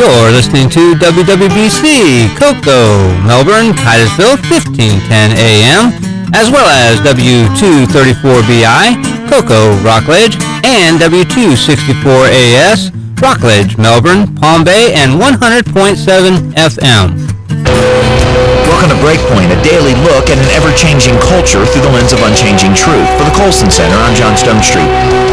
You're listening to WWBC, Cocoa, Melbourne, Titusville, 1510 AM, as well as W234BI, Cocoa, Rockledge, and W264AS, Rockledge, Melbourne, Palm Bay, and 100.7 FM. Welcome to Breakpoint, a daily look at an ever-changing culture through the lens of unchanging truth. For the Colson Center, I'm John Stonestreet.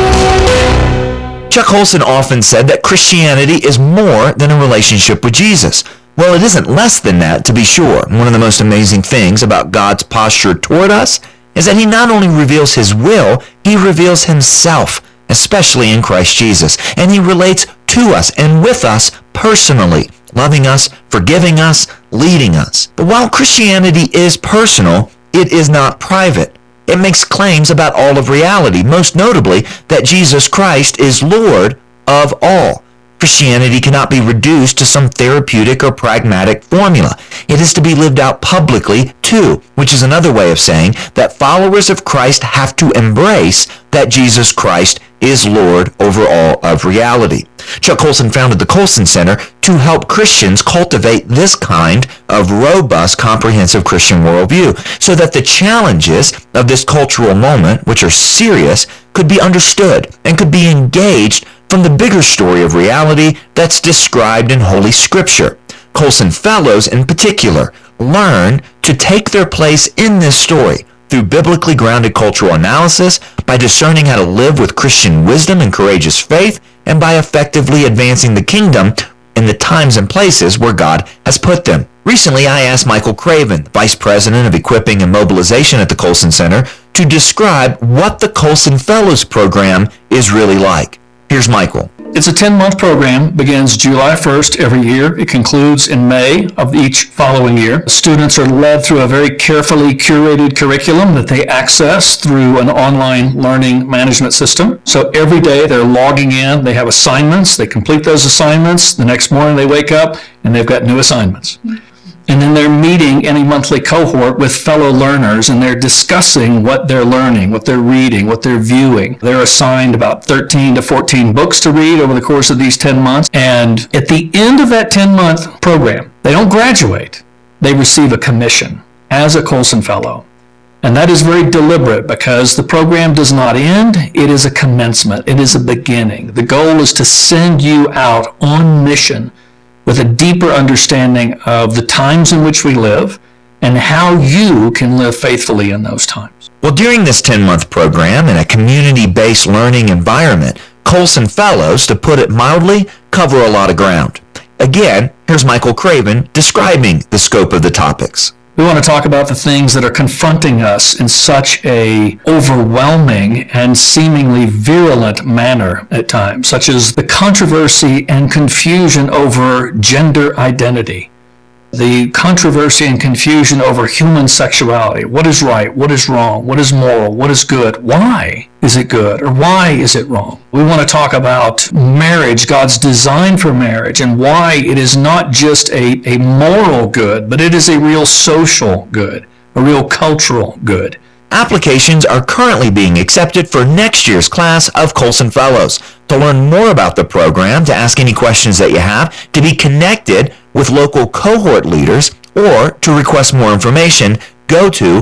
Chuck Colson often said that Christianity is more than a relationship with Jesus. Well, it isn't less than that, to be sure. One of the most amazing things about God's posture toward us is that he not only reveals his will, he reveals himself, especially in Christ Jesus. And he relates to us and with us personally, loving us, forgiving us, leading us. But while Christianity is personal, it is not private. It makes claims about all of reality, most notably that Jesus Christ is Lord of all. Christianity cannot be reduced to some therapeutic or pragmatic formula. It is to be lived out publicly too, which is another way of saying that followers of Christ have to embrace that Jesus Christ is Lord over all of reality. Chuck Colson founded the Colson Center to help Christians cultivate this kind of robust, comprehensive Christian worldview so that the challenges of this cultural moment, which are serious, could be understood and could be engaged from the bigger story of reality that's described in Holy Scripture. Colson Fellows, in particular, learn to take their place in this story through biblically grounded cultural analysis, by discerning how to live with Christian wisdom and courageous faith, and by effectively advancing the kingdom in the times and places where God has put them. Recently, I asked Michael Craven, Vice President of Equipping and Mobilization at the Colson Center, to describe what the Colson Fellows program is really like. Here's Michael. It's a 10-month program, begins July 1st every year. It concludes in May of each following year. Students are led through a very carefully curated curriculum that they access through an online learning management system. So every day they're logging in, they have assignments, they complete those assignments. The next morning they wake up and they've got new assignments. And then they're meeting in a monthly cohort with fellow learners, and they're discussing what they're learning, what they're reading, what they're viewing. They're assigned about 13 to 14 books to read over the course of these 10 months. And at the end of that 10-month program, they don't graduate. They receive a commission as a Colson Fellow. And that is very deliberate because the program does not end. It is a commencement. It is a beginning. The goal is to send you out on mission with a deeper understanding of the times in which we live and how you can live faithfully in those times. Well, during this 10-month program in a community-based learning environment, Colson Fellows, to put it mildly, cover a lot of ground. Again, here's Michael Craven describing the scope of the topics. We want to talk about the things that are confronting us in such a overwhelming and seemingly virulent manner at times, such as the controversy and confusion over gender identity, the controversy and confusion over human sexuality. What is right? What is wrong? What is moral? What is good? Why is it good? Or why is it wrong? We want to talk about marriage, God's design for marriage, and why it is not just a moral good, but it is a real social good, a real cultural good. Applications are currently being accepted for next year's class of Colson Fellows. To learn more about the program, to ask any questions that you have, to be connected with local cohort leaders, or to request more information, go to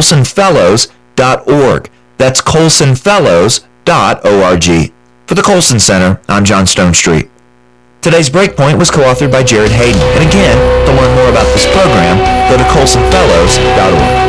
colsonfellows.org. That's colsonfellows.org. For the Colson Center, I'm John Stonestreet. Today's Breakpoint was co-authored by Jared Hayden. And again, to learn more about this program, go to colsonfellows.org.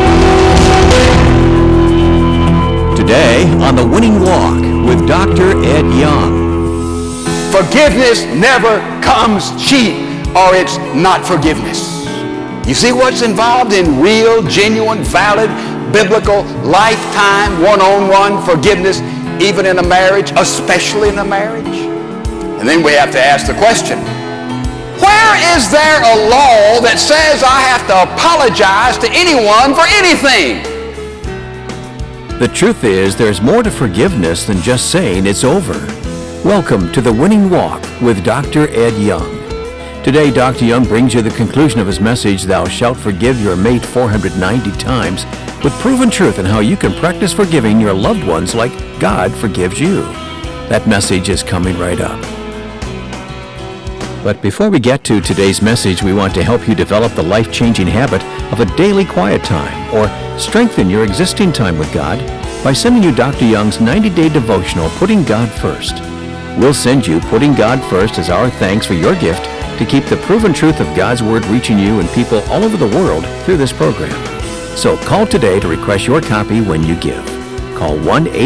Today on The Winning Walk with Dr. Ed Young. Forgiveness never comes cheap, or it's not forgiveness. You see what's involved in real, genuine, valid, biblical, lifetime, one-on-one forgiveness, even in a marriage, especially in a marriage? And then we have to ask the question, where is there a law that says I have to apologize to anyone for anything? The truth is, there's more to forgiveness than just saying it's over. Welcome to The Winning Walk with Dr. Ed Young. Today, Dr. Young brings you the conclusion of his message, Thou Shalt Forgive Your Mate 490 Times, with proven truth on how you can practice forgiving your loved ones like God forgives you. That message is coming right up. But before we get to today's message, we want to help you develop the life-changing habit of a daily quiet time or strengthen your existing time with God by sending you Dr. Young's 90-day devotional, Putting God First. We'll send you Putting God First as our thanks for your gift to keep the proven truth of God's Word reaching you and people all over the world through this program. So call today to request your copy when you give. Call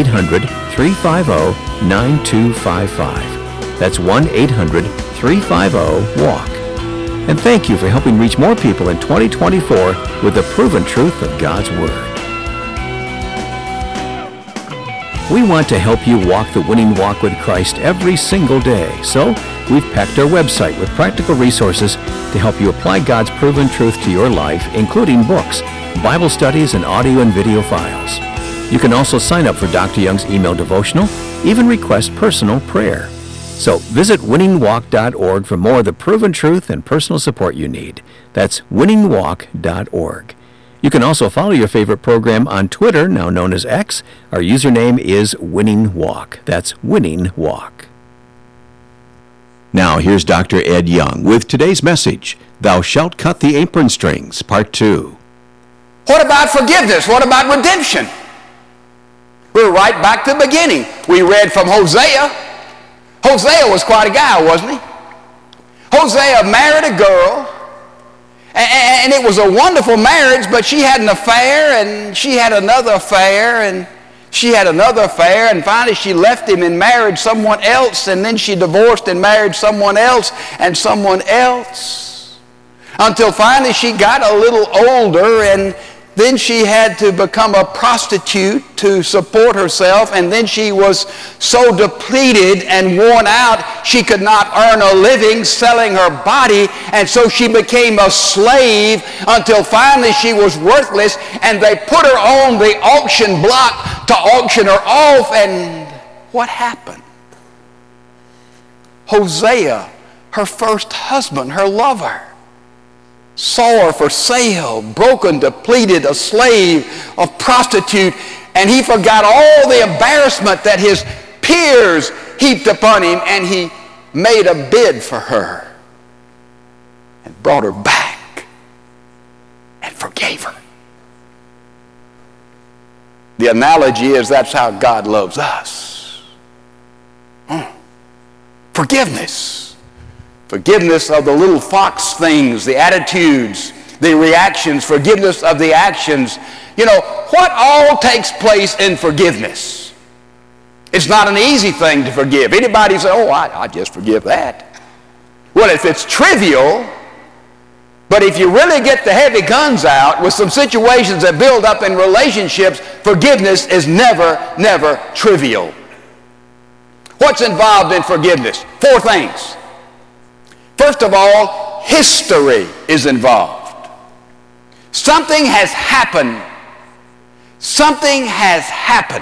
1-800-350-9255. That's 1-800-350-WALK. And thank you for helping reach more people in 2024 with the proven truth of God's Word. We want to help you walk the winning walk with Christ every single day. So we've packed our website with practical resources to help you apply God's proven truth to your life, including books, Bible studies, and audio and video files. You can also sign up for Dr. Young's email devotional, even request personal prayer. So visit winningwalk.org for more of the proven truth and personal support you need. That's winningwalk.org. You can also follow your favorite program on Twitter, now known as X. Our username is Winning Walk. That's Winning Walk. Now here's Dr. Ed Young with today's message, Thou Shalt Cut the Apron Strings, Part 2. What about forgiveness? What about redemption? We're right back to the beginning. We read from Hosea. Hosea was quite a guy, wasn't he? Hosea married a girl, and it was a wonderful marriage, but she had an affair, and she had another affair, and she had another affair, and finally she left him and married someone else, and then she divorced and married someone else and someone else, until finally she got a little older, and then she had to become a prostitute to support herself, and then she was so depleted and worn out she could not earn a living selling her body, and so she became a slave until finally she was worthless, and they put her on the auction block to auction her off. And what happened? Hosea, her first husband, her lover, saw her for sale, broken, depleted, a slave, a prostitute, and he forgot all the embarrassment that his peers heaped upon him, and he made a bid for her and brought her back and forgave her. The analogy is that's how God loves us. Forgiveness. Forgiveness of the little fox things, the attitudes, the reactions, forgiveness of the actions. You know, what all takes place in forgiveness? It's not an easy thing to forgive. Anybody say, oh, I just forgive that. Well, if it's trivial, but if you really get the heavy guns out with some situations that build up in relationships, forgiveness is never, never trivial. What's involved in forgiveness? 4 things. First of all, history is involved. Something has happened. Something has happened.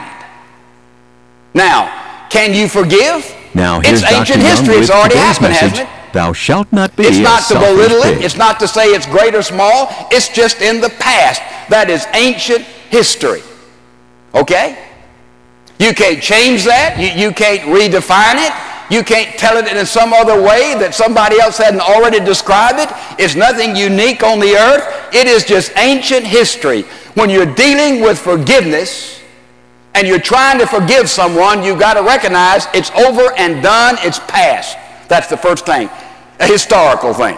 Now, can you forgive? Now, here's it's ancient Dr. history. Young It's with already today's happened, message, hasn't it? Thou shalt not be It's a not to selfish belittle it. pig. It's not to say it's great or small. It's just in the past. That is ancient history. Okay? You can't change that. You can't redefine it. You can't tell it in some other way that somebody else hadn't already described it. It's nothing unique on the earth. It is just ancient history. When you're dealing with forgiveness and you're trying to forgive someone, you've got to recognize it's over and done. It's past. That's the first thing, a historical thing.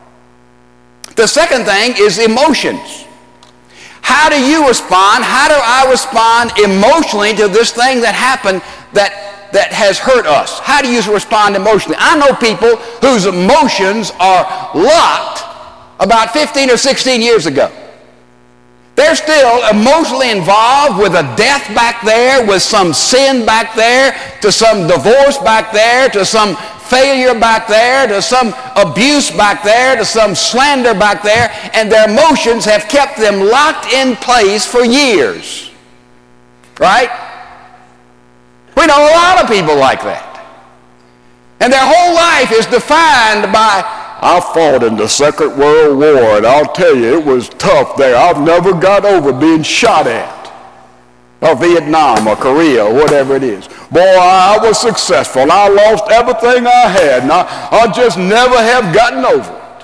The second thing is emotions. How do you respond? How do I respond emotionally to this thing that happened that has hurt us? How do you respond emotionally? I know people whose emotions are locked about 15 or 16 years ago. They're still emotionally involved with a death back there, with some sin back there, to some divorce back there, to some failure back there, to some abuse back there, to some slander back there, and their emotions have kept them locked in place for years. Right? We know a lot of people like that. And their whole life is defined by, I fought in the Second World War, and I'll tell you, it was tough there. I've never got over being shot at. or Vietnam or Korea or whatever it is. Boy, I was successful and I lost everything I had and I just never have gotten over it.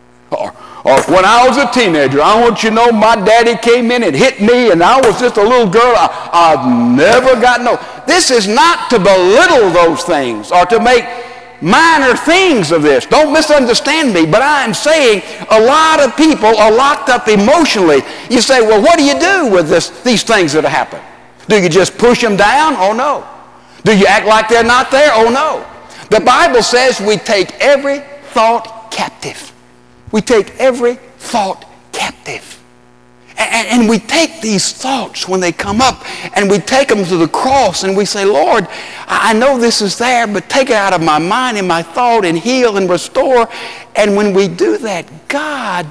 Or when I was a teenager, I want you to know my daddy came in and hit me and I was just a little girl. I've never gotten over it. This is not to belittle those things or to make minor things of this. Don't misunderstand me, but I am saying a lot of people are locked up emotionally. You say, well, what do you do with these things that happen? Do you just push them down? Oh, no. Do you act like they're not there? Oh, no. The Bible says we take every thought captive. We take every thought captive. And we take these thoughts when they come up and we take them to the cross and we say, Lord, I know this is there, but take it out of my mind and my thought and heal and restore. And when we do that, God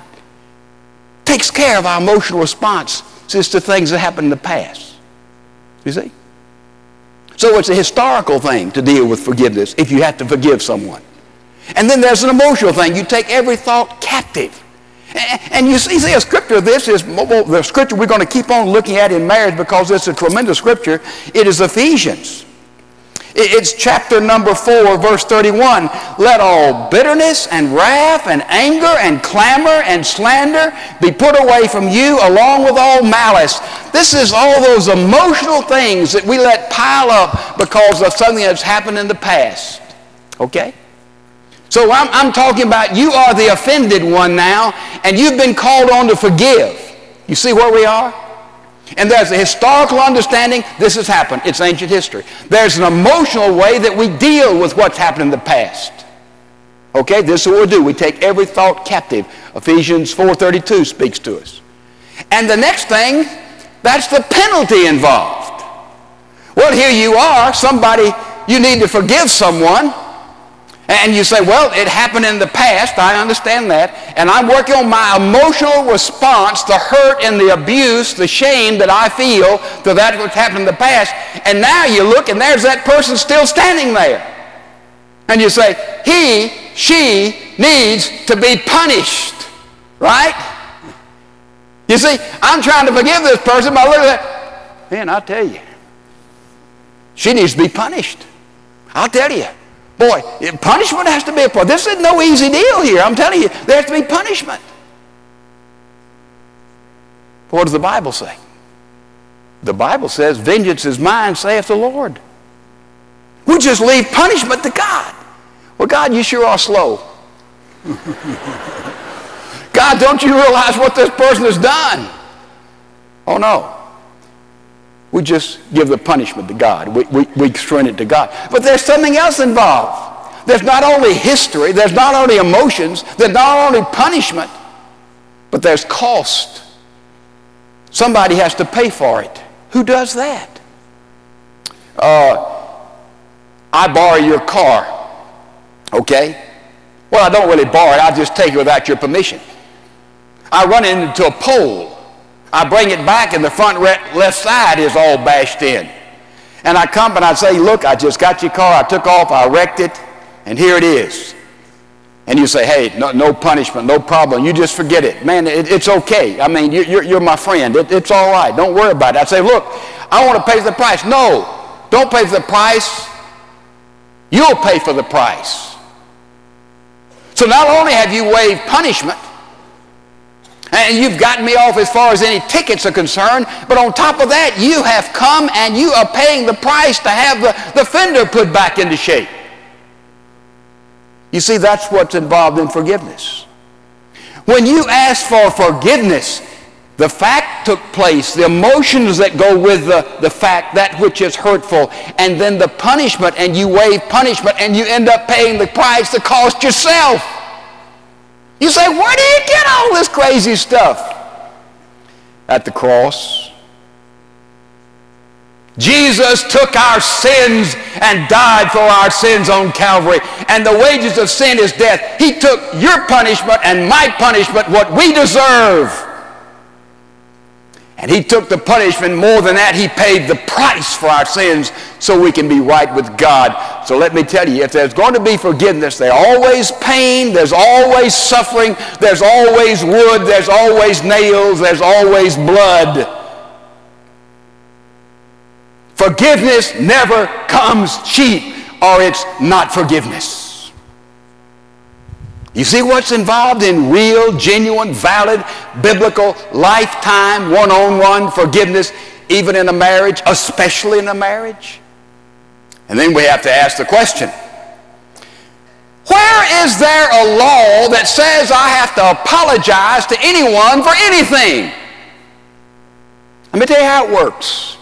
takes care of our emotional responses to things that happened in the past. You see? So it's a historical thing to deal with forgiveness if you have to forgive someone. And then there's an emotional thing. You take every thought captive. And you see a scripture of this is the scripture we're going to keep on looking at in marriage because it's a tremendous scripture. It is Ephesians. It's chapter number 4, verse 31. Let all bitterness and wrath and anger and clamor and slander be put away from you along with all malice. This is all those emotional things that we let pile up because of something that's happened in the past. Okay? So I'm talking about you are the offended one now, and you've been called on to forgive. You see where we are? And there's a historical understanding. This has happened. It's ancient history. There's an emotional way that we deal with what's happened in the past. Okay, this is what we do. We take every thought captive. Ephesians 4:32 speaks to us. And the next thing, that's the penalty involved. Well, here you are, somebody, you need to forgive someone. And you say, well, it happened in the past. I understand that. And I'm working on my emotional response, the hurt and the abuse, the shame that I feel to that which happened in the past. And now you look and there's that person still standing there. And you say, she needs to be punished. Right? You see, I'm trying to forgive this person, but I look at that. Man, I'll tell you. She needs to be punished. I'll tell you. Boy, punishment has to be a part. This is no easy deal here. I'm telling you, there has to be punishment. What does the Bible say? The Bible says, vengeance is mine, saith the Lord. We just leave punishment to God. Well, God, you sure are slow. God, don't you realize what this person has done? Oh, no. We just give the punishment to God. We surrender it to God. But there's something else involved. There's not only history, there's not only emotions, there's not only punishment, but there's cost. Somebody has to pay for it. Who does that? I borrow your car, okay? Well, I don't really borrow it. I just take it without your permission. I run into a pole. I bring it back and the front left side is all bashed in. And I come and I say, look, I just got your car. I took off. I wrecked it. And here it is. And you say, hey, no punishment, no problem. You just forget it. Man, it's okay. I mean, you're my friend. It's all right. Don't worry about it. I say, look, I want to pay the price. No, don't pay for the price. You'll pay for the price. So not only have you waived punishment, and you've gotten me off as far as any tickets are concerned, but on top of that, you have come and you are paying the price to have the fender put back into shape. You see, that's what's involved in forgiveness. When you ask for forgiveness, the fact took place, the emotions that go with the fact, that which is hurtful, and then the punishment, and you waive punishment, and you end up paying the price, the cost yourself. You say, where do you get all this crazy stuff? At the cross. Jesus took our sins and died for our sins on Calvary. And the wages of sin is death. He took your punishment and my punishment, what we deserve. And he took the punishment. More than that, he paid the price for our sins so we can be right with God. So let me tell you, if there's going to be forgiveness, there's always pain, there's always suffering, there's always wood, there's always nails, there's always blood. Forgiveness never comes cheap, or it's not forgiveness. You see what's involved in real, genuine, valid, biblical, lifetime, one-on-one forgiveness, even in a marriage, especially in a marriage? And then we have to ask the question, where is there a law that says I have to apologize to anyone for anything? Let me tell you how it works.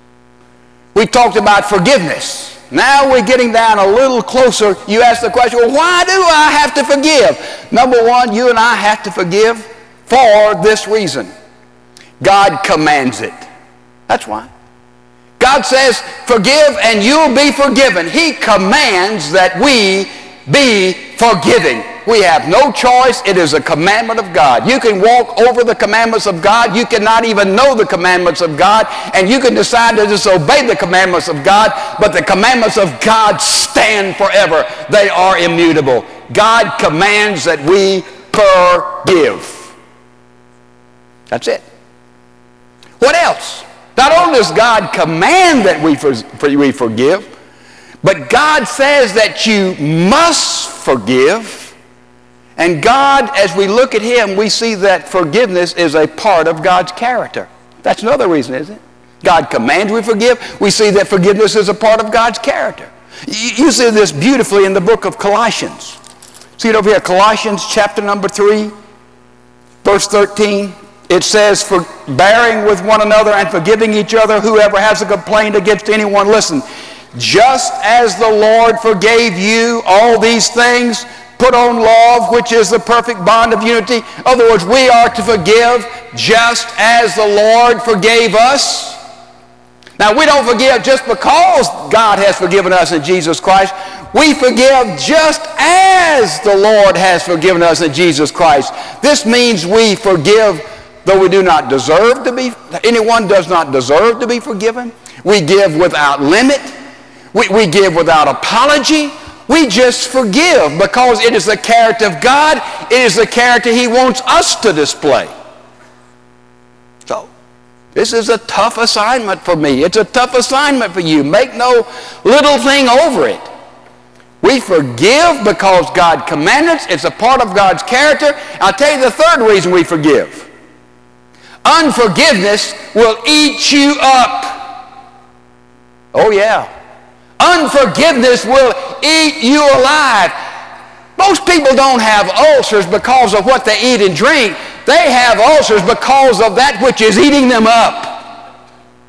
We talked about forgiveness. Now we're getting down a little closer. You ask the question, well, why do I have to forgive? Number one, you and I have to forgive for this reason. God commands it. That's why. God says, forgive and you'll be forgiven. He commands that we be forgiving. We have no choice. It is a commandment of God. You can walk over the commandments of God. You cannot even know the commandments of God. And you can decide to disobey the commandments of God. But the commandments of God stand forever. They are immutable. God commands that we forgive. That's it. What else? Not only does God command that we forgive, but God says that you must forgive. And God, as we look at Him, we see that forgiveness is a part of God's character. That's another reason, isn't it? God commands we forgive. We see that forgiveness is a part of God's character. You see this beautifully in the book of Colossians. See it over here, Colossians chapter number 3, verse 13. It says, for bearing with one another and forgiving each other, whoever has a complaint against anyone, listen, just as the Lord forgave you all these things, put on love, which is the perfect bond of unity. In other words, we are to forgive just as the Lord forgave us. Now, we don't forgive just because God has forgiven us in Jesus Christ. We forgive just as the Lord has forgiven us in Jesus Christ. This means we forgive though we do not deserve to be, anyone does not deserve to be forgiven. We give without limit. We give without apology. We just forgive because it is the character of God. It is the character He wants us to display. So, this is a tough assignment for me. It's a tough assignment for you. Make no little thing over it. We forgive because God commanded us. It's a part of God's character. I'll tell you the third reason we forgive. Unforgiveness will eat you up. Oh, yeah. Unforgiveness will eat you alive. Most people don't have ulcers because of what they eat and drink. They have ulcers because of that which is eating them up.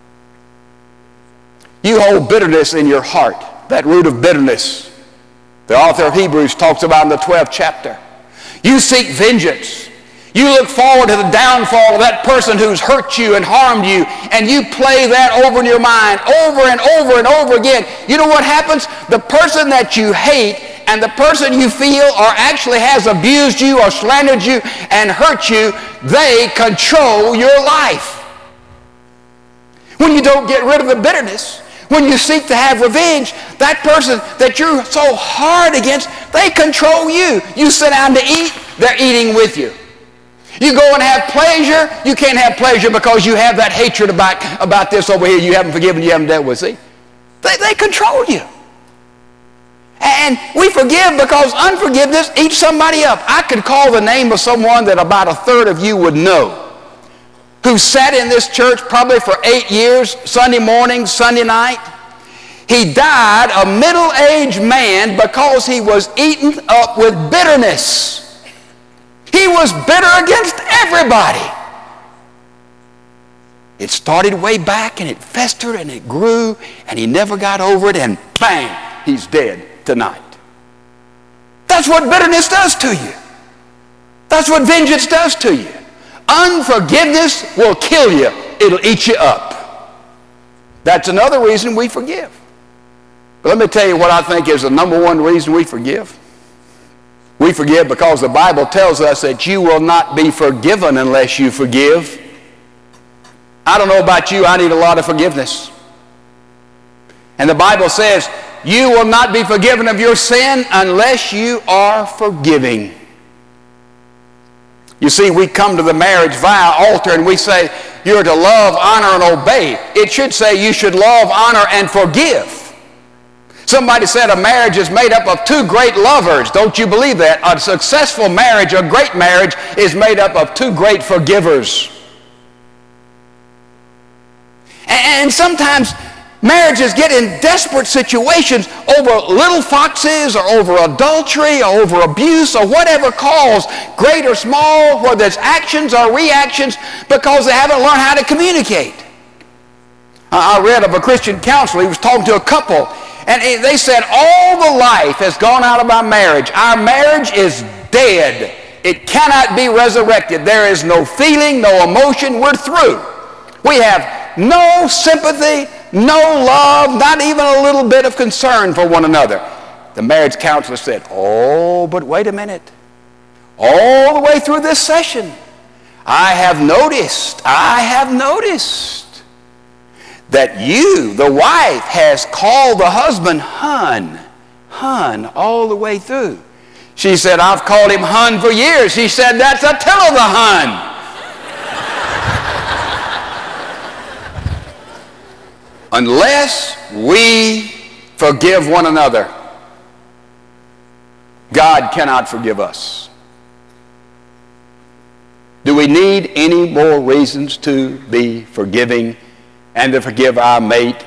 You hold bitterness in your heart, that root of bitterness. The author of Hebrews talks about in the 12th chapter. You seek vengeance. You look forward to the downfall of that person who's hurt you and harmed you, and you play that over in your mind over and over and over again. You know what happens? The person that you hate and the person you feel or actually has abused you or slandered you and hurt you, they control your life. When you don't get rid of the bitterness, when you seek to have revenge, that person that you're so hard against, they control you. You sit down to eat, they're eating with you. You go and have pleasure, you can't have pleasure because you have that hatred about this over here you haven't forgiven, you haven't dealt with. See? They control you. And we forgive because unforgiveness eats somebody up. I could call the name of someone that about a third of you would know, who sat in this church probably for 8 years, Sunday morning, Sunday night. He died a middle-aged man because he was eaten up with bitterness. He was bitter against everybody. It started way back and it festered and it grew and he never got over it, and bang, he's dead tonight. That's what bitterness does to you. That's what vengeance does to you. Unforgiveness will kill you. It'll eat you up. That's another reason we forgive. But let me tell you what I think is the number one reason we forgive. We forgive because the Bible tells us that you will not be forgiven unless you forgive. I don't know about you, I need a lot of forgiveness. And the Bible says, you will not be forgiven of your sin unless you are forgiving. You see, we come to the marriage vow altar and we say, you're to love, honor, and obey. It should say you should love, honor, and forgive. Somebody said a marriage is made up of two great lovers. Don't you believe that? A successful marriage, a great marriage, is made up of two great forgivers. And sometimes marriages get in desperate situations over little foxes or over adultery or over abuse or whatever cause, great or small, whether it's actions or reactions, because they haven't learned how to communicate. I read of a Christian counselor. He was talking to a couple, and they said, all the life has gone out of our marriage. Our marriage is dead. It cannot be resurrected. There is no feeling, no emotion. We're through. We have no sympathy, no love, not even a little bit of concern for one another. The marriage counselor said, oh, but wait a minute. All the way through this session, I have noticed that you, the wife, has called the husband hun all the way through. She said, I've called him hun for years. He said, that's a tell of the hun. Unless we forgive one another, God cannot forgive us. Do we need any more reasons to be forgiving and to forgive our mate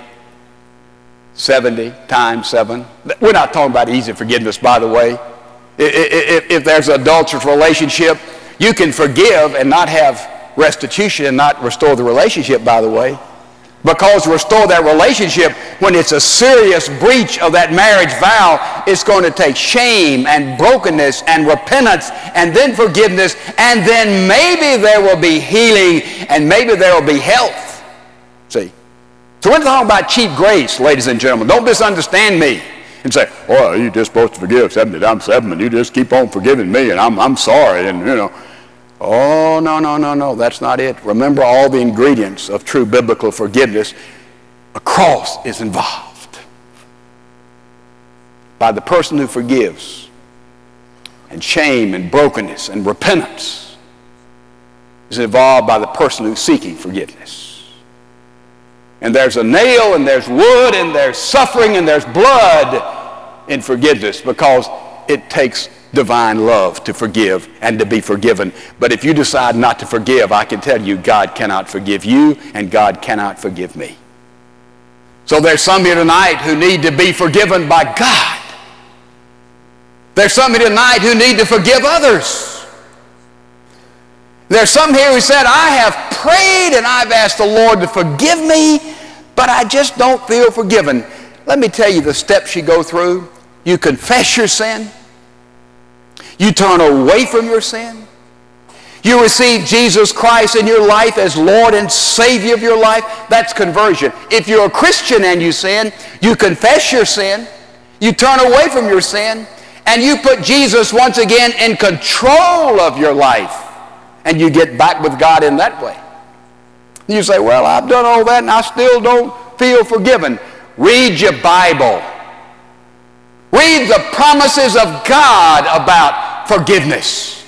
70 times 7? We're not talking about easy forgiveness, by the way. If there's an adulterous relationship, you can forgive and not have restitution and not restore the relationship, by the way. Because to restore that relationship, when it's a serious breach of that marriage vow, it's going to take shame and brokenness and repentance and then forgiveness, and then maybe there will be healing and maybe there will be health. See? So we're talking about cheap grace, ladies and gentlemen. Don't misunderstand me and say, oh, you're just supposed to forgive 70 times 7 and you just keep on forgiving me and I'm sorry, and you know. Oh, no, that's not it. Remember all the ingredients of true biblical forgiveness. A cross is involved. By the person who forgives, and shame and brokenness and repentance is involved by the person who's seeking forgiveness. And there's a nail and there's wood and there's suffering and there's blood in forgiveness, because it takes divine love to forgive and to be forgiven. But if you decide not to forgive, I can tell you God cannot forgive you and God cannot forgive me. So there's some here tonight who need to be forgiven by God. There's some here tonight who need to forgive others. There's some here who said, I have prayed and I've asked the Lord to forgive me, but I just don't feel forgiven. Let me tell you the steps you go through. You confess your sin. You turn away from your sin. You receive Jesus Christ in your life as Lord and Savior of your life. That's conversion. If you're a Christian and you sin, you confess your sin. You turn away from your sin. And you put Jesus once again in control of your life. And you get back with God in that way. You say, well, I've done all that and I still don't feel forgiven. Read your Bible. Read the promises of God about forgiveness.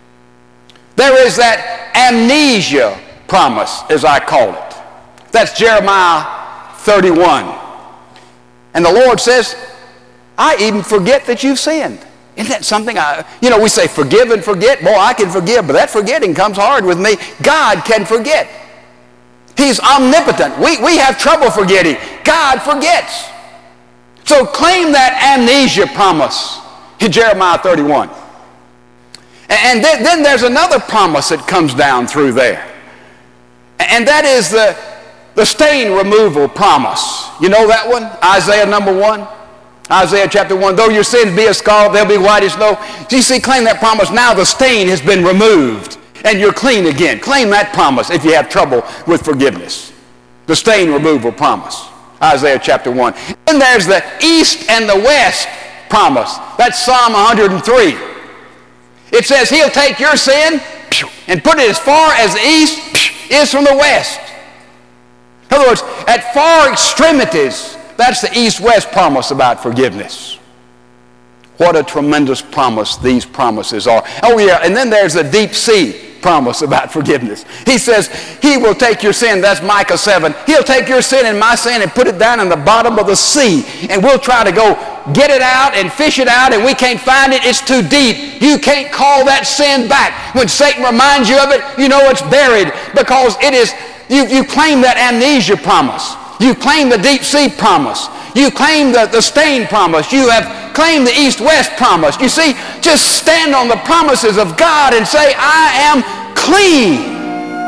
There is that amnesia promise, as I call it. That's Jeremiah 31. And the Lord says, I even forget that you've sinned. Isn't that something? We say forgive and forget. Boy, I can forgive, but that forgetting comes hard with me. God can forget. He's omnipotent. We have trouble forgetting. God forgets. So claim that amnesia promise in Jeremiah 31. And then there's another promise that comes down through there. And that is the stain removal promise. You know that one? Isaiah number 1. Isaiah chapter 1. Though your sins be as scarlet, they'll be white as snow. You see, claim that promise. Now the stain has been removed and you're clean again. Claim that promise if you have trouble with forgiveness. The stain removal promise. Isaiah chapter 1. And there's the east and the west promise. That's Psalm 103. It says he'll take your sin and put it as far as the east is from the west. In other words, at far extremities, that's the east-west promise about forgiveness. What a tremendous promise these promises are. Oh yeah, and then there's a deep sea promise about forgiveness. He says, he will take your sin, that's Micah 7. He'll take your sin and my sin and put it down in the bottom of the sea. And we'll try to go get it out and fish it out, and we can't find it. It's too deep. You can't call that sin back. When Satan reminds you of it, you know it's buried, because it is, you claim that amnesia promise. You claim the deep sea promise. You claim the stain promise. You have claimed the east-west promise. You see, just stand on the promises of God and say, I am clean.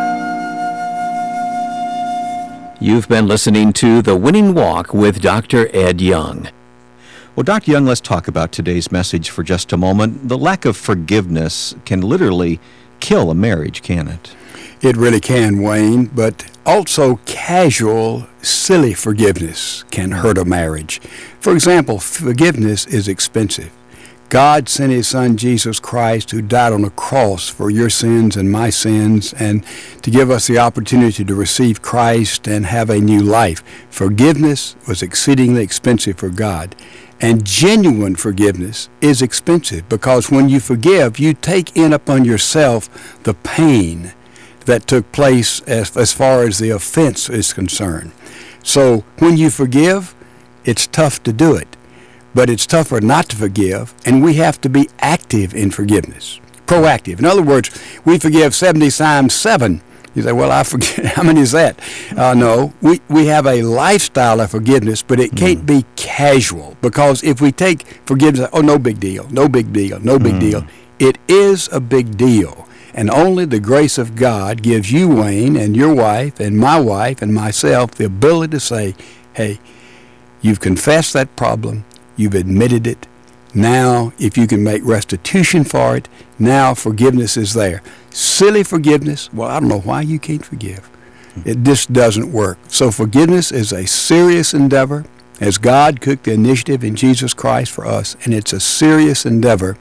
You've been listening to The Winning Walk with Dr. Ed Young. Well, Dr. Young, let's talk about today's message for just a moment. The lack of forgiveness can literally kill a marriage, can it? It really can, Wayne, but also casual, silly forgiveness can hurt a marriage. For example, forgiveness is expensive. God sent His Son, Jesus Christ, who died on a cross for your sins and my sins, and to give us the opportunity to receive Christ and have a new life. Forgiveness was exceedingly expensive for God. And genuine forgiveness is expensive, because when you forgive, you take in upon yourself the pain that took place as far as the offense is concerned. So when you forgive, it's tough to do it. But it's tougher not to forgive, and we have to be active in forgiveness, proactive. In other words, we forgive 70 times 7. You say, well, I forget. How many is that? No, we have a lifestyle of forgiveness, but it can't be casual, because if we take forgiveness, oh, no big deal, no big deal, no big deal, it is a big deal. And only the grace of God gives you, Wayne, and your wife, and myself, the ability to say, hey, you've confessed that problem, you've admitted it. Now, if you can make restitution for it, now forgiveness is there. Silly forgiveness, well, I don't know why you can't forgive. It just doesn't work. So forgiveness is a serious endeavor, as God took the initiative in Jesus Christ for us, and it's a serious endeavor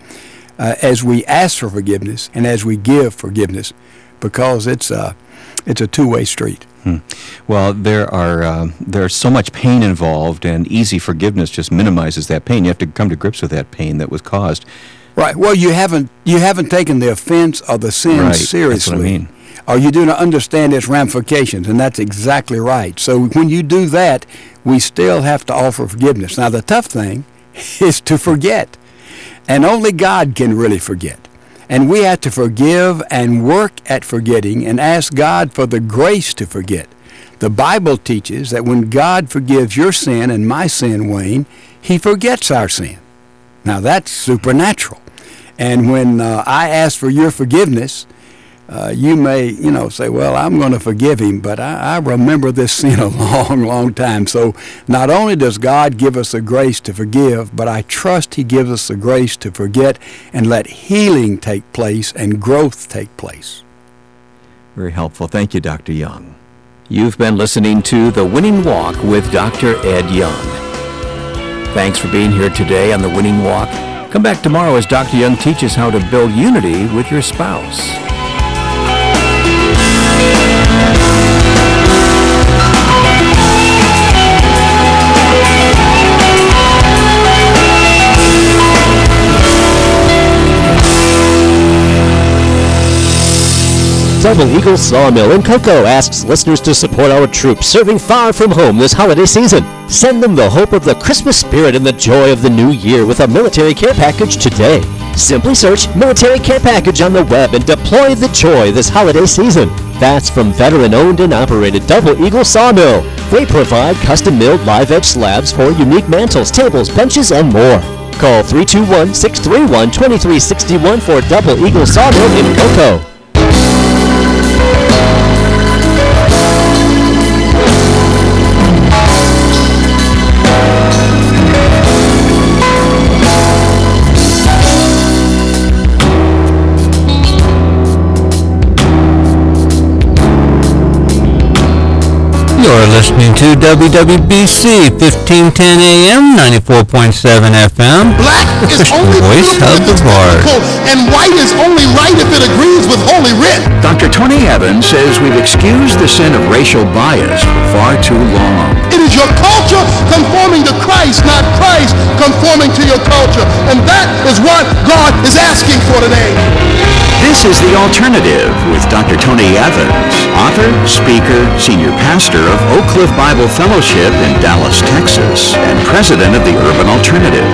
as we ask for forgiveness and as we give forgiveness, because it's a two-way street. Well, there's so much pain involved, and easy forgiveness just minimizes that pain. You have to come to grips with that pain that was caused. Right. Well, you haven't taken the offense or the sin seriously. That's what I mean. Or you do not understand its ramifications, and that's exactly right. So when you do that, we still have to offer forgiveness. Now, the tough thing is to forget. And only God can really forget. And we have to forgive and work at forgetting and ask God for the grace to forget. The Bible teaches that when God forgives your sin and my sin, Wayne, He forgets our sin. Now, that's supernatural. And when I ask for your forgiveness, you may, say, well, I'm going to forgive him, but I remember this sin a long, long time. So not only does God give us the grace to forgive, but I trust He gives us the grace to forget and let healing take place and growth take place. Very helpful. Thank you, Dr. Young. You've been listening to The Winning Walk with Dr. Ed Young. Thanks for being here today on The Winning Walk. Come back tomorrow as Dr. Young teaches how to build unity with your spouse. Double Eagle Sawmill in Cocoa asks listeners to support our troops serving far from home this holiday season. Send them the hope of the Christmas spirit and the joy of the new year with a military care package today. Simply search Military Care Package on the web and deploy the joy this holiday season. That's from veteran-owned and operated Double Eagle Sawmill. They provide custom-milled live-edge slabs for unique mantles, tables, benches, and more. Call 321-631-2361 for Double Eagle Sawmill in Cocoa. You're listening to WWBC 1510 AM, 94.7 FM. Black is only Voice of the Bard. and white is only right if it agrees with Holy Writ. Dr. Tony Evans says we've excused the sin of racial bias for far too long. It is your culture conforming to Christ, not Christ conforming to your culture. And that is what God is asking for today. This is The Alternative with Dr. Tony Evans, author, speaker, senior pastor of Oak Cliff Bible Fellowship in Dallas, Texas, and president of the Urban Alternative.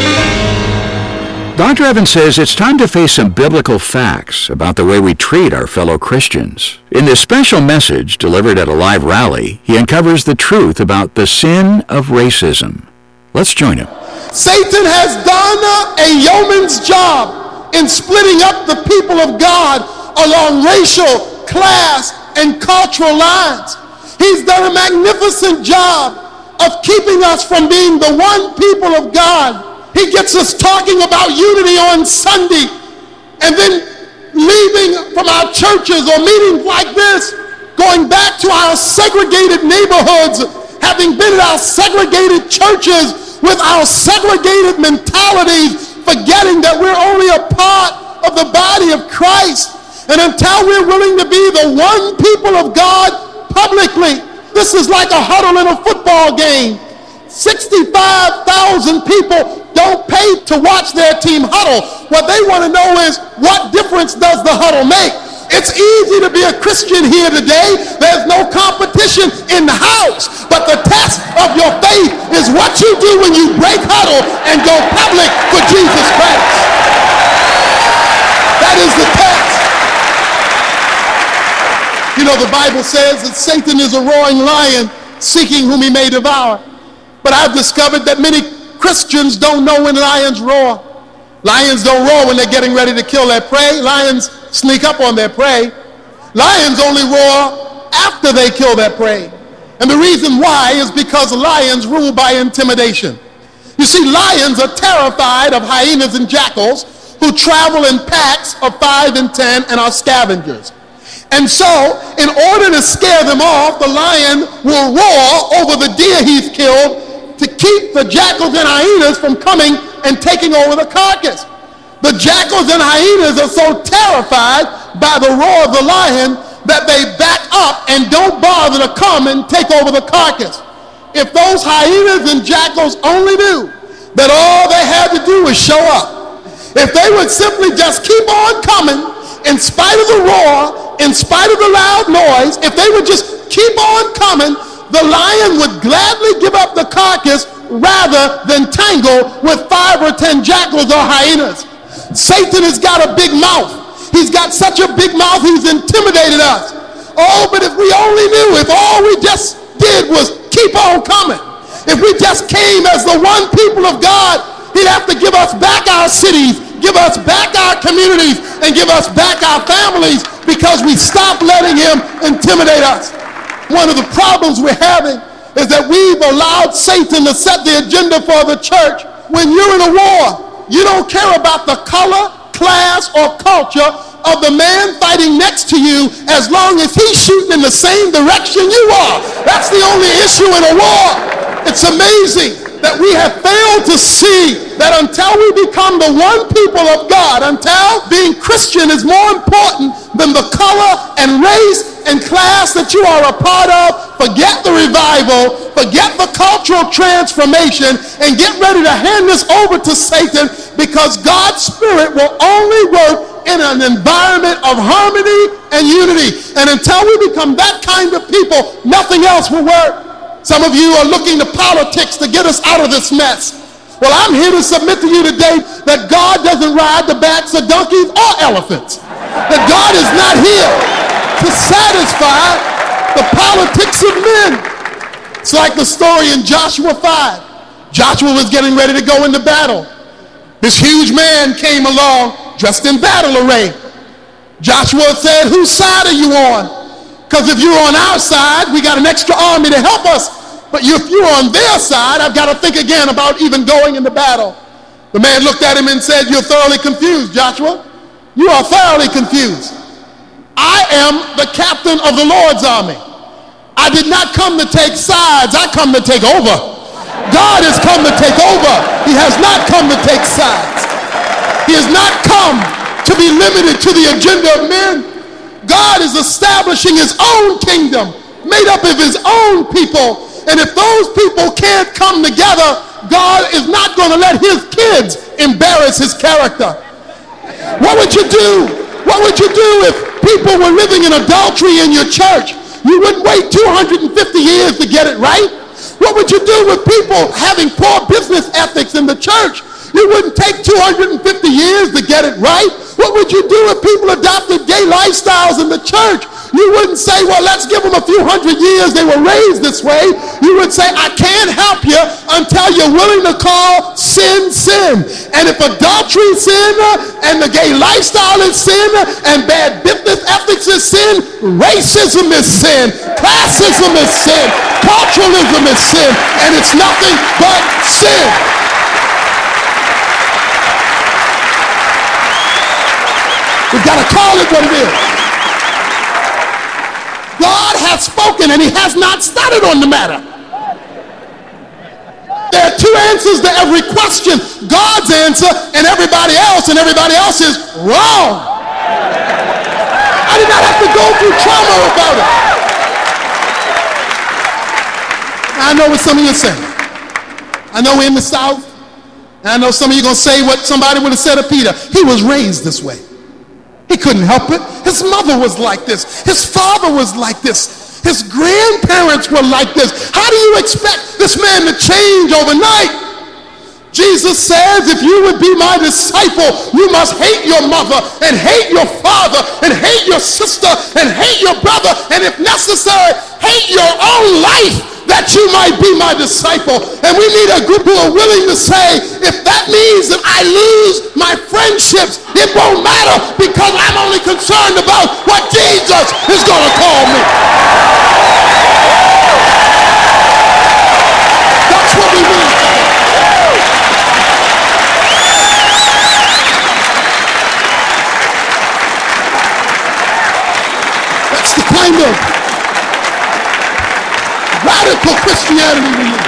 Dr. Evans says it's time to face some biblical facts about the way we treat our fellow Christians. In this special message delivered at a live rally, he uncovers the truth about the sin of racism. Let's join him. Satan has done a yeoman's job in splitting up the people of God along racial, class, and cultural lines. He's done a magnificent job of keeping us from being the one people of God. He gets us talking about unity on Sunday and then leaving from our churches or meetings like this, going back to our segregated neighborhoods, having been in our segregated churches with our segregated mentalities, forgetting that we're only a part of the body of Christ. And until we're willing to be the one people of God publicly, this is like a huddle in a football game. 65,000 people don't pay to watch their team huddle. What they want to know is, what difference does the huddle make? It's easy to be a Christian here today. There's no competition in the house. But the test of your faith is what you do when you break huddle and go public for Jesus Christ. That is the test. You know, the Bible says that Satan is a roaring lion seeking whom he may devour. But I've discovered that many Christians don't know when lions roar. Lions don't roar when they're getting ready to kill their prey. Lions sneak up on their prey. Lions only roar after they kill their prey. And the reason why is because lions rule by intimidation. You see, lions are terrified of hyenas and jackals who travel in packs of 5 and 10 and are scavengers. And so, in order to scare them off, the lion will roar over the deer he's killed to keep the jackals and hyenas from coming and taking over the carcass. The jackals and hyenas are so terrified by the roar of the lion that they back up and don't bother to come and take over the carcass. If those hyenas and jackals only knew that all they had to do was show up, if they would simply just keep on coming in spite of the roar, in spite of the loud noise, if they would just keep on coming, the lion would gladly give up the carcass rather than tangle with 5 or 10 jackals or hyenas. Satan has got a big mouth. He's got such a big mouth, he's intimidated us. Oh, but if we only knew, if all we just did was keep on coming, if we just came as the one people of God, he'd have to give us back our cities, give us back our communities, and give us back our families because we stopped letting him intimidate us. One of the problems we're having is that we've allowed Satan to set the agenda for the church. When you're in a war, you don't care about the color, class, or culture of the man fighting next to you as long as he's shooting in the same direction you are. That's the only issue in a war. It's amazing that we have failed to see that until we become the one people of God, until being Christian is more important than the color and race and class that you are a part of, forget the revival, forget the cultural transformation, and get ready to hand this over to Satan, because God's Spirit will only work in an environment of harmony and unity. And until we become that kind of people, nothing else will work. Some of you are looking to politics to get us out of this mess. Well, I'm here to submit to you today that God doesn't ride the backs of donkeys or elephants. That God is not here to satisfy the politics of men. It's like the story in Joshua 5. Joshua was getting ready to go into battle. This huge man came along dressed in battle array. Joshua said, whose side are you on? Because if you're on our side, we got an extra army to help us. But if you're on their side, I've got to think again about even going into battle. The man looked at him and said, you're thoroughly confused, Joshua. You are thoroughly confused. I am the captain of the Lord's army. I did not come to take sides. I come to take over. God has come to take over. He has not come to take sides. He has not come to be limited to the agenda of men. God is establishing his own kingdom, made up of his own people. And if those people can't come together, God is not going to let his kids embarrass his character. What would you do? What would you do if people were living in adultery in your church? You wouldn't wait 250 years to get it right. What would you do with people having poor business ethics in the church? You wouldn't take 250 years to get it right. What would you do if people adopted gay lifestyles in the church? You wouldn't say, well, let's give them a few hundred years. They were raised this way. You would say, I can't help you until you're willing to call sin, sin. And if adultery is sin, and the gay lifestyle is sin, and bad business ethics is sin, racism is sin, classism is sin, culturalism is sin, and it's nothing but sin. We've got to call it what it is. God has spoken and he has not started on the matter. There are two answers to every question. God's answer and everybody else is wrong. I did not have to go through trauma about it. I know what some of you are saying. I know we're in the South. And I know some of you are going to say what somebody would have said of Peter. He was raised this way. He couldn't help it. His mother was like this. His father was like this. His grandparents were like this. How do you expect this man to change overnight? Jesus says, if you would be my disciple, you must hate your mother and hate your father and hate your sister and hate your brother, and if necessary, hate your own life, that you might be my disciple. And we need a group who are willing to say, if that means that I lose my friendships, it won't matter, because I'm only concerned about what Jesus is going to call me. That's what we need. That's the kind of radical Christianity we need.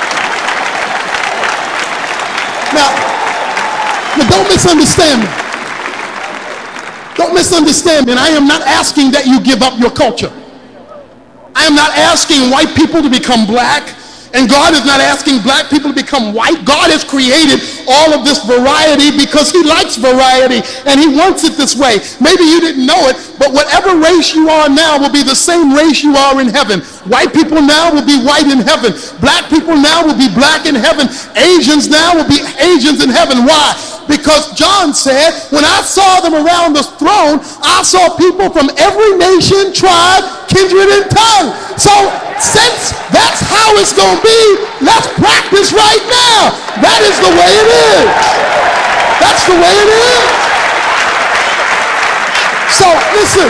Now, don't misunderstand me. Don't misunderstand me. And I am not asking that you give up your culture. I am not asking white people to become black. And God is not asking black people to become white. God has created all of this variety because he likes variety and he wants it this way. Maybe you didn't know it, but whatever race you are now will be the same race you are in heaven. White people now will be white in heaven. Black people now will be black in heaven. Asians now will be Asians in heaven. Why? Because John said, when I saw them around the throne, I saw people from every nation, tribe, kindred, and tongue. So since that's how it's going to be, let's practice right now. That is the way it is. That's the way it is. So listen.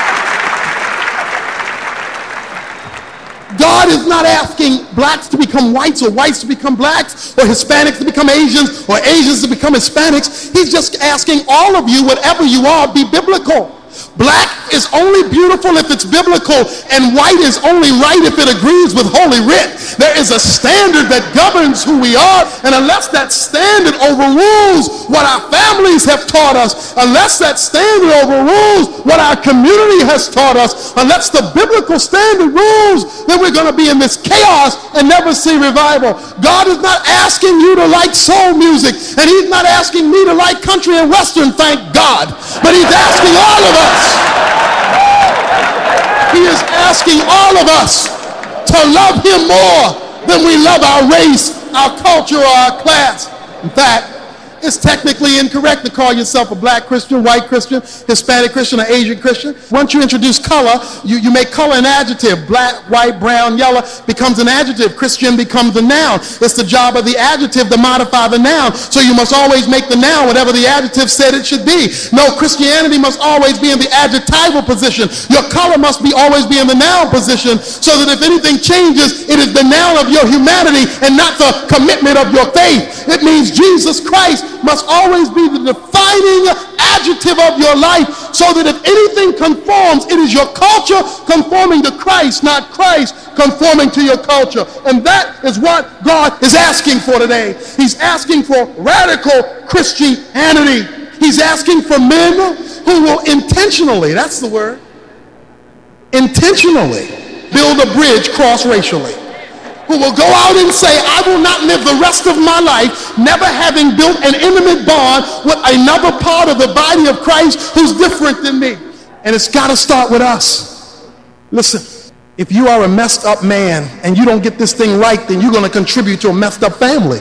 God is not asking blacks to become whites or whites to become blacks or Hispanics to become Asians or Asians to become Hispanics. He's just asking all of you, whatever you are, be biblical. Black is only beautiful if it's biblical, and white is only right if it agrees with Holy Writ. There is a standard that governs who we are, and unless that standard overrules what our families have taught us, unless that standard overrules what our community has taught us, unless the biblical standard rules, then we're going to be in this chaos and never see revival. God is not asking you to like soul music, and he's not asking me to like country and western, thank God, but he's asking all of us. He is asking all of us to love him more than we love our race, our culture, or our class. In fact, it's technically incorrect to call yourself a black Christian, white Christian, Hispanic Christian, or Asian Christian. Once you introduce color, you make color an adjective. Black, white, brown, yellow becomes an adjective. Christian becomes a noun. It's the job of the adjective to modify the noun. So you must always make the noun whatever the adjective said it should be. No, Christianity must always be in the adjectival position. Your color must always be in the noun position, so that if anything changes, it is the noun of your humanity and not the commitment of your faith. It means Jesus Christ must always be the defining adjective of your life, so that if anything conforms, it is your culture conforming to Christ, not Christ conforming to your culture. And that is what God is asking for today. He's asking for radical Christianity. He's asking for men who will intentionally, that's the word, intentionally build a bridge cross-racially, who will go out and say, I will not live the rest of my life never having built an intimate bond with another part of the body of Christ who's different than me. And it's got to start with us. Listen, if you are a messed up man and you don't get this thing right, then you're going to contribute to a messed up family.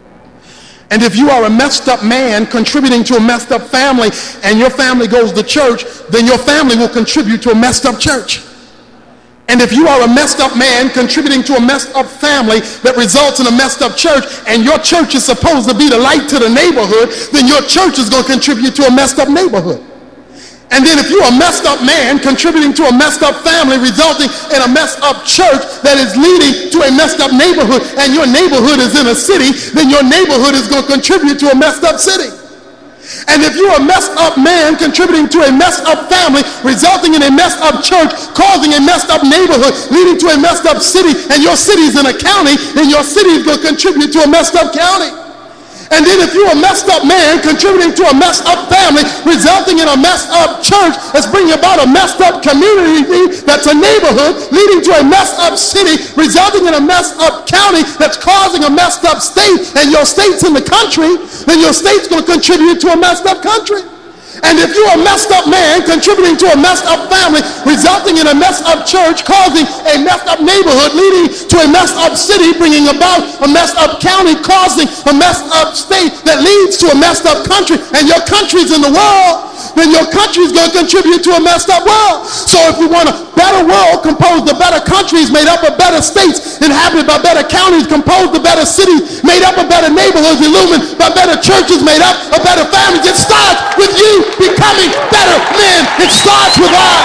And if you are a messed up man contributing to a messed up family and your family goes to church, then your family will contribute to a messed up church. And if you are a messed up man contributing to a messed up family that results in a messed up church, and your church is supposed to be the light to the neighborhood, then your church is going to contribute to a messed up neighborhood. And then if you're a messed up man contributing to a messed up family resulting in a messed up church that is leading to a messed up neighborhood, and your neighborhood is in a city, then your neighborhood is going to contribute to a messed up city. And if you're a messed up man contributing to a messed up family resulting in a messed up church causing a messed up neighborhood leading to a messed up city, and your city's in a county, then your city is going to contribute to a messed up county. And then if you're a messed up man contributing to a messed up family resulting in a messed up church that's bringing about a messed up community that's a neighborhood leading to a messed up city resulting in a messed up county that's causing a messed up state, and your state's in the country, then your state's going to contribute to a messed up country. And if you're a messed up man contributing to a messed up family resulting in a messed up church causing a messed up neighborhood leading to a messed up city bringing about a messed up county causing a messed up state that leads to a messed up country, and your country's in the world, then your country's going to contribute to a messed up world. So if you want a better world composed of better countries made up of better states inhabited by better counties composed of better cities made up of better neighborhoods illumined by better churches made up of better families, it starts with you becoming better men. It starts with us.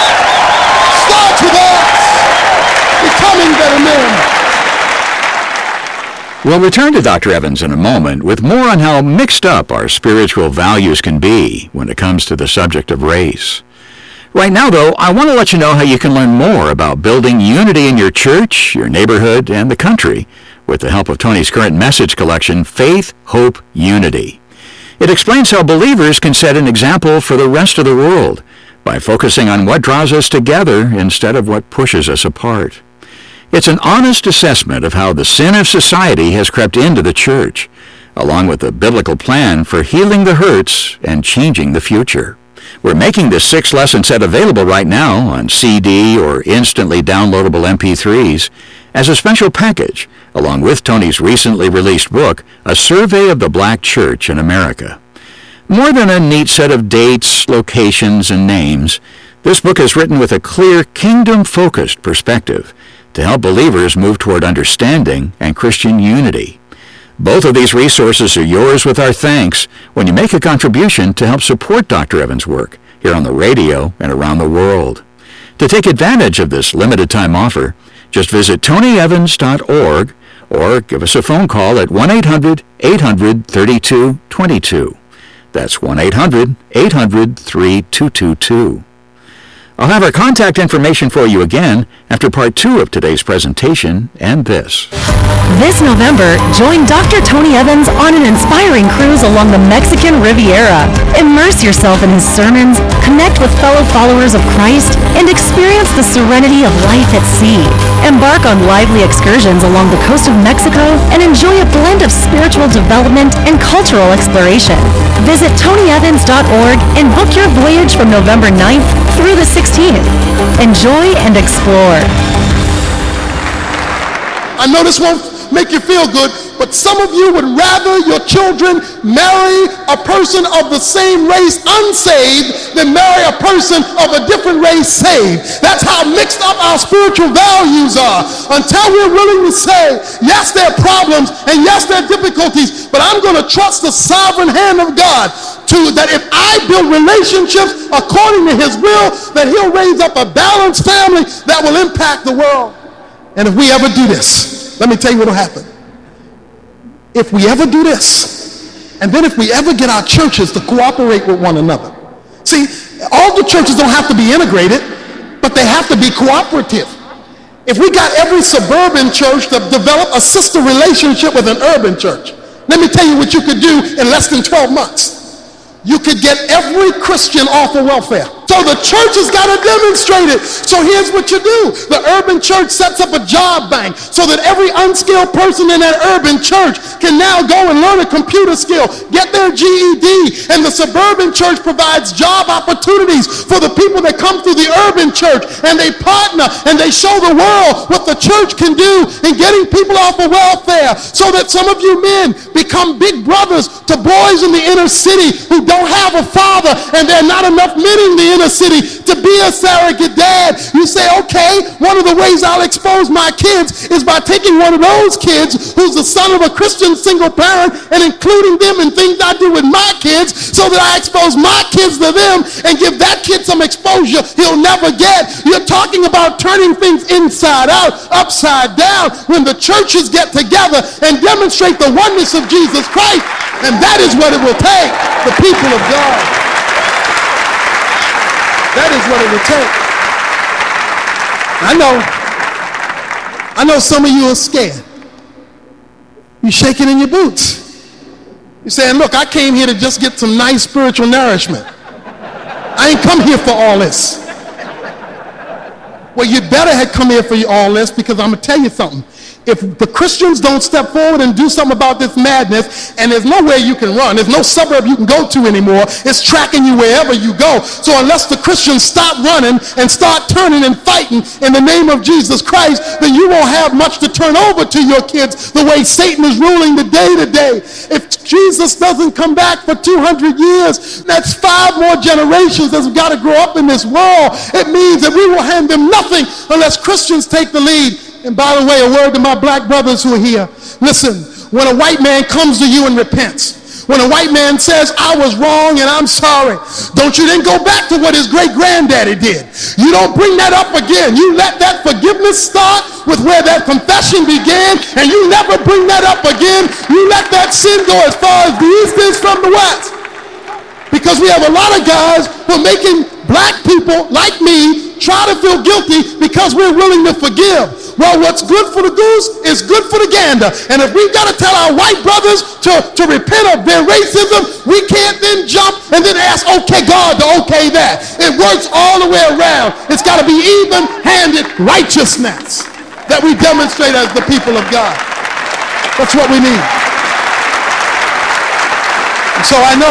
It starts with us becoming better men. We'll return to Dr. Evans in a moment with more on how mixed up our spiritual values can be when it comes to the subject of race. Right now, though, I want to let you know how you can learn more about building unity in your church, your neighborhood, and the country with the help of Tony's current message collection, Faith, Hope, Unity. It explains how believers can set an example for the rest of the world by focusing on what draws us together instead of what pushes us apart. It's an honest assessment of how the sin of society has crept into the church, along with a biblical plan for healing the hurts and changing the future. We're making this 6-lesson set available right now on CD or instantly downloadable MP3s as a special package, along with Tony's recently released book, A Survey of the Black Church in America. More than a neat set of dates, locations, and names, this book is written with a clear, kingdom-focused perspective to help believers move toward understanding and Christian unity. Both of these resources are yours with our thanks when you make a contribution to help support Dr. Evans' work here on the radio and around the world. To take advantage of this limited-time offer, just visit tonyevans.org or give us a phone call at 1-800-800-3222. That's 1-800-800-3222. I'll have our contact information for you again after part 2 of today's presentation and this. This November, join Dr. Tony Evans on an inspiring cruise along the Mexican Riviera. Immerse yourself in his sermons, connect with fellow followers of Christ, and experience the serenity of life at sea. Embark on lively excursions along the coast of Mexico and enjoy a blend of spiritual development and cultural exploration. Visit tonyevans.org and book your voyage from November 9th through the 16th. Enjoy and explore. I know this won't make you feel good, but some of you would rather your children marry a person of the same race unsaved than marry a person of a different race saved. That's how mixed up our spiritual values are. Until we're willing to say, yes, there are problems, and yes, there are difficulties, but I'm going to trust the sovereign hand of God that if I build relationships according to his will, that he'll raise up a balanced family that will impact the world. And if we ever do this, let me tell you what will happen. If we ever do this, And then if we ever get our churches to cooperate with one another. See, all the churches don't have to be integrated, but they have to be cooperative. If we got every suburban church to develop a sister relationship with an urban church, let me tell you what you could do in less than 12 months. You could get every Christian off of welfare. So the church has got to demonstrate it. So here's what you do. The urban church sets up a job bank so that every unskilled person in that urban church can now go and learn a computer skill, get their GED, and the suburban church provides job opportunities for the people that come through the urban church, and they partner and they show the world what the church can do in getting people off of welfare, so that some of you men become big brothers to boys in the inner city who don't have a father, and there are not enough men in the inner city to be a surrogate dad. You say, okay, one of the ways I'll expose my kids is by taking one of those kids who's the son of a Christian single parent and including them in things I do with my kids, so that I expose my kids to them and give that kid some exposure he'll never get. You're talking about turning things inside out, upside down, when the churches get together and demonstrate the oneness of Jesus Christ. And that is what it will take, the people of God. That is what it would take. I know some of you are scared. You're shaking in your boots. You're saying, look, I came here to just get some nice spiritual nourishment. I ain't come here for all this. Well, you better have come here for all this, because I'm going to tell you something. If the Christians don't step forward and do something about this madness, and there's nowhere you can run, there's no suburb you can go to anymore, it's tracking you wherever you go. So unless the Christians stop running and start turning and fighting in the name of Jesus Christ, then you won't have much to turn over to your kids the way Satan is ruling the day to day. If Jesus doesn't come back for 200 years, that's 5 more generations that's got to grow up in this world. It means that we will hand them nothing unless Christians take the lead. And by the way, a word to my black brothers who are here. Listen, when a white man comes to you and repents, when a white man says, I was wrong and I'm sorry, don't you then go back to what his great-granddaddy did. You don't bring that up again. You let that forgiveness start with where that confession began, and you never bring that up again. You let that sin go as far as the east is from the west. Because we have a lot of guys who are making black people like me try to feel guilty because we're willing to forgive. Well, what's good for the goose is good for the gander. And if we've got to tell our white brothers to repent of their racism, we can't then jump and then ask, okay, God, to okay that. It works all the way around. It's got to be even-handed righteousness that we demonstrate as the people of God. That's what we need. And so I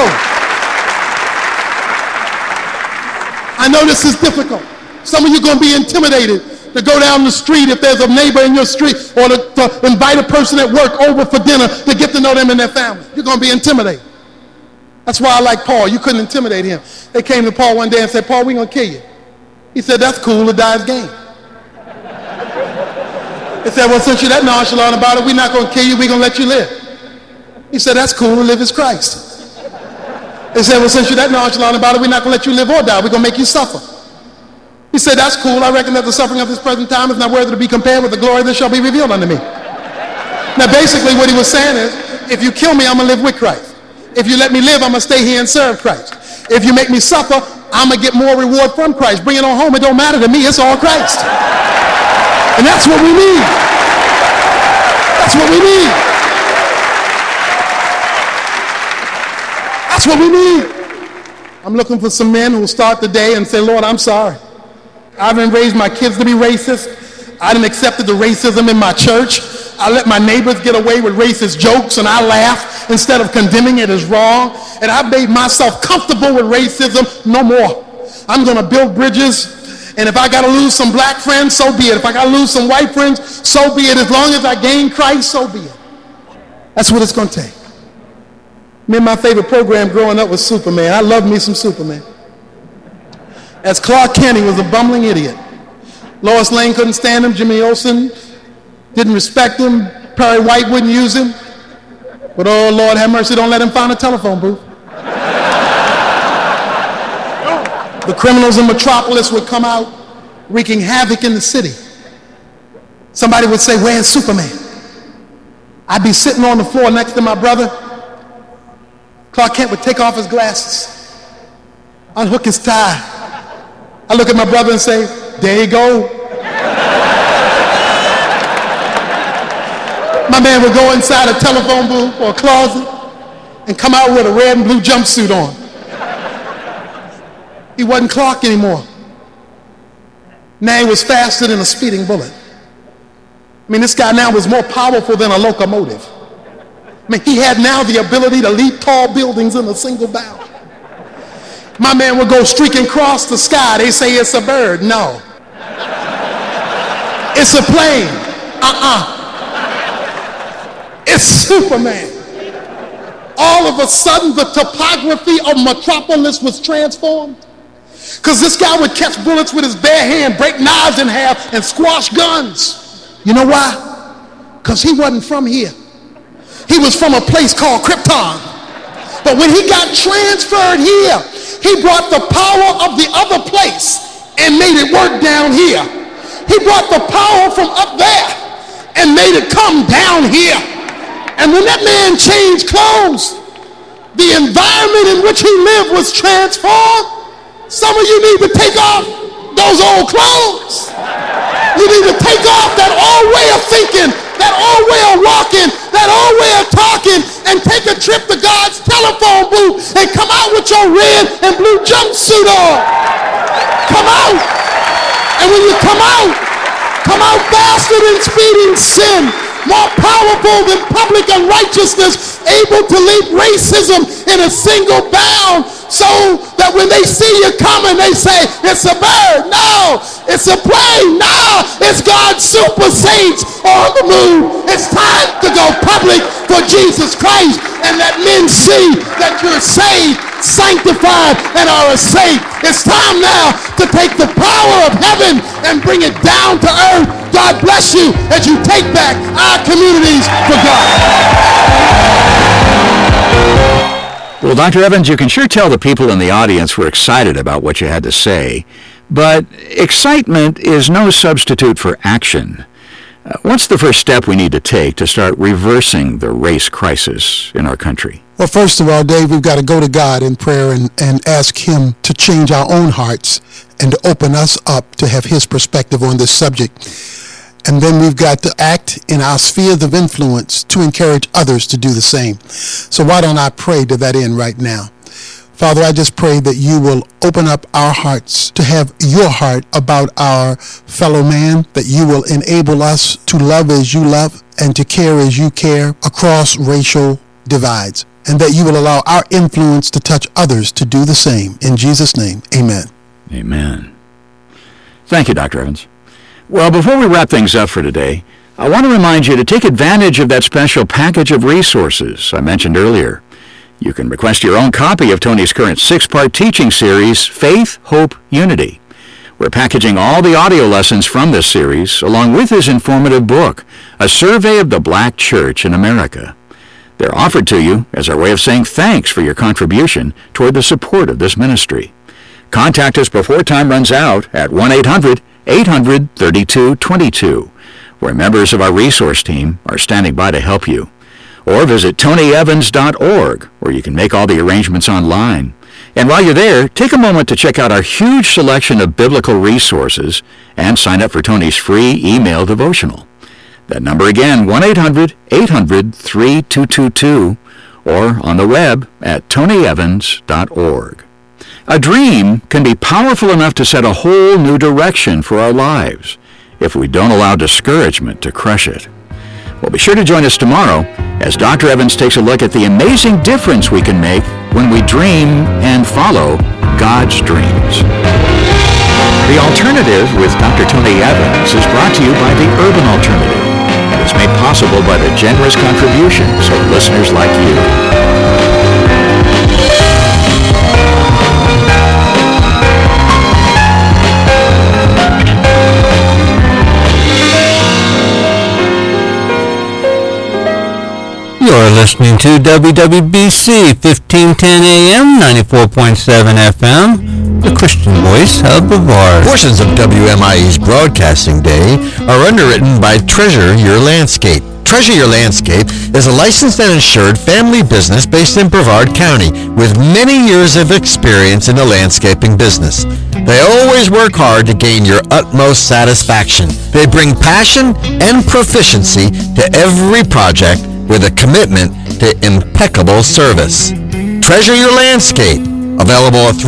know this is difficult. Some of you are going to be intimidated to go down the street if there's a neighbor in your street, or to invite a person at work over for dinner to get to know them and their family. You're going to be intimidated. That's why I like Paul. You couldn't intimidate him. They came to Paul one day and said, Paul, we're going to kill you. He said, that's cool, to die is gain. They said, well, since you're that nonchalant about it, we're not going to kill you, we're going to let you live. He said, that's cool, to live is Christ. They said, well, since you're that nonchalant about it, we're not going to let you live or die, we're going to make you suffer. He said, that's cool. I reckon that the suffering of this present time is not worthy to be compared with the glory that shall be revealed unto me. Now, basically what he was saying is, if you kill me, I'm going to live with Christ. If you let me live, I'm going to stay here and serve Christ. If you make me suffer, I'm going to get more reward from Christ. Bring it on home. It don't matter to me. It's all Christ. And that's what we need. That's what we need. That's what we need. I'm looking for some men who will start the day and say, Lord, I'm sorry. I didn't raise my kids to be racist. I didn't accept the racism in my church. I let my neighbors get away with racist jokes and I laugh instead of condemning it as wrong. And I made myself comfortable with racism. No more. I'm going to build bridges. And if I got to lose some black friends, so be it. If I got to lose some white friends, so be it. As long as I gain Christ, so be it. That's what it's going to take. Me, my favorite program growing up was Superman. I loved me some Superman. As Clark Kent, he was a bumbling idiot. Lois Lane couldn't stand him. Jimmy Olsen didn't respect him. Perry White wouldn't use him. But oh, Lord have mercy, don't let him find a telephone booth. The criminals in Metropolis would come out wreaking havoc in the city. Somebody would say, where's Superman? I'd be sitting on the floor next to my brother, Clark Kent would take off his glasses, unhook his tie. I look at my brother and say, there you go. My man would go inside a telephone booth or a closet and come out with a red and blue jumpsuit on. He wasn't Clark anymore. Now he was faster than a speeding bullet. I mean, this guy now was more powerful than a locomotive. I mean, he had now the ability to leap tall buildings in a single bound. My man would go streaking across the sky. They say it's a bird. No. It's a plane. It's Superman. All of a sudden, the topography of Metropolis was transformed. Because this guy would catch bullets with his bare hand, break knives in half, and squash guns. You know why? Because he wasn't from here. He was from a place called Krypton. But when he got transferred here, he brought the power of the other place and made it work down here. He brought the power from up there and made it come down here. And when that man changed clothes, the environment in which he lived was transformed. Some of you need to take off those old clothes. You need to take off that old way of thinking, that old way of walking, that old way of talking, and take a trip to God's telephone booth and come out with your red and blue jumpsuit on. Come out. And when you come out faster than speeding sin, more powerful than public unrighteousness, able to leap racism in a single bound, so that when they see you coming, they say, it's a bird. No, it's a plane. No, it's God's super saints on the move. It's time to go public for Jesus Christ and let men see that you're saved, sanctified, and are saved. It's time now to take the power of heaven and bring it down to earth. God bless you as you take back our communities for God. Well, Dr. Evans, you can sure tell the people in the audience were excited about what you had to say, but excitement is no substitute for action. What's the first step we need to take to start reversing the race crisis in our country? Well, first of all, Dave, we've got to go to God in prayer and ask Him to change our own hearts and to open us up to have His perspective on this subject. And then we've got to act in our spheres of influence to encourage others to do the same. So why don't I pray to that end right now? Father, I just pray that you will open up our hearts to have your heart about our fellow man, that you will enable us to love as you love and to care as you care across racial divides, and that you will allow our influence to touch others to do the same. In Jesus' name, amen. Amen. Thank you, Dr. Evans. Well, before we wrap things up for today, I want to remind you to take advantage of that special package of resources I mentioned earlier. You can request your own copy of Tony's current 6-part teaching series, Faith, Hope, Unity. We're packaging all the audio lessons from this series, along with his informative book, A Survey of the Black Church in America. They're offered to you as our way of saying thanks for your contribution toward the support of this ministry. Contact us before time runs out at 1-800-800-3222, where members of our resource team are standing by to help you. Or visit TonyEvans.org, where you can make all the arrangements online. And while you're there, take a moment to check out our huge selection of biblical resources and sign up for Tony's free email devotional. That number again, 1-800-800-3222, or on the web at TonyEvans.org. A dream can be powerful enough to set a whole new direction for our lives if we don't allow discouragement to crush it. Well, be sure to join us tomorrow as Dr. Evans takes a look at the amazing difference we can make when we dream and follow God's dreams. The Alternative with Dr. Tony Evans is brought to you by the Urban Alternative and is made possible by the generous contributions of listeners like you. You're listening to WWBC 1510 AM, 94.7 FM, the Christian voice of Brevard. Portions of WMIE's broadcasting day are underwritten by Treasure Your Landscape, Treasure Your Landscape is a licensed and insured family business based in Brevard County with many years of experience in the landscaping business. They always work hard to gain your utmost satisfaction. They bring passion and proficiency to every project with a commitment to impeccable service. Treasure Your Landscape, available at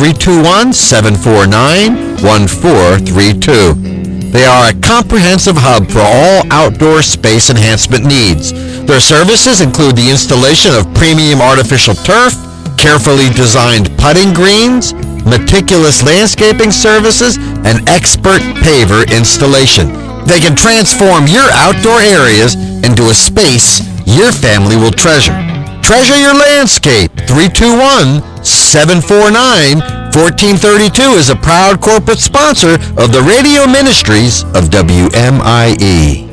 321-749-1432. They are a comprehensive hub for all outdoor space enhancement needs. Their services include the installation of premium artificial turf, carefully designed putting greens, meticulous landscaping services, and expert paver installation. They can transform your outdoor areas into a space your family will treasure. Treasure Your Landscape, 321-749-1432 is a proud corporate sponsor of the radio ministries of WMIE.